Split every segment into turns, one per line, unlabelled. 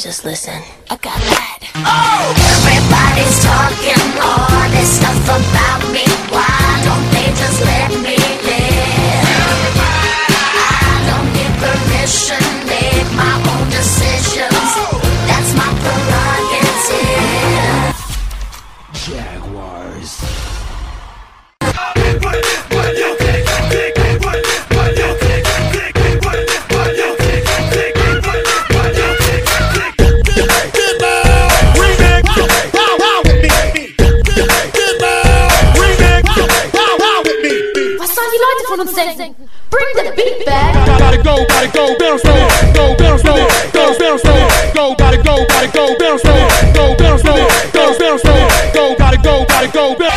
just listen. I got that. Oh! Everybody's talking all this stuff about me. Why don't they just let me live? I don't get permission, make my own decisions. That's my prerogative.
Jaguars.
Bring the beat back.
Gotta go, bounce slow, go bounce slow, go bounce slow, go gotta go, bounce slow, go bounce slow, go bounce slow, go gotta go, bounce.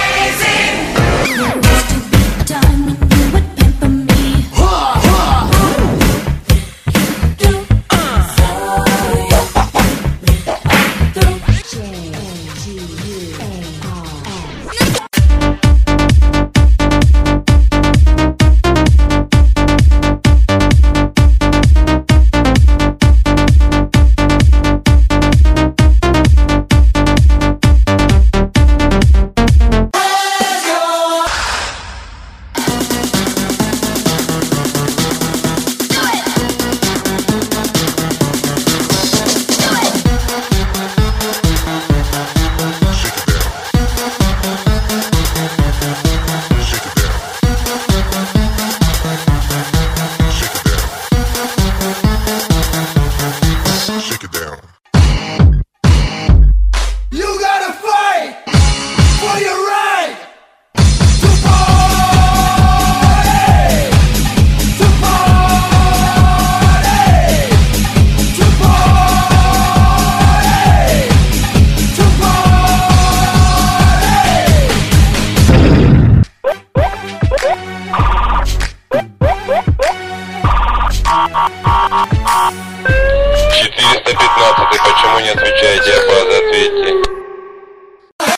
Почему не отвечаете?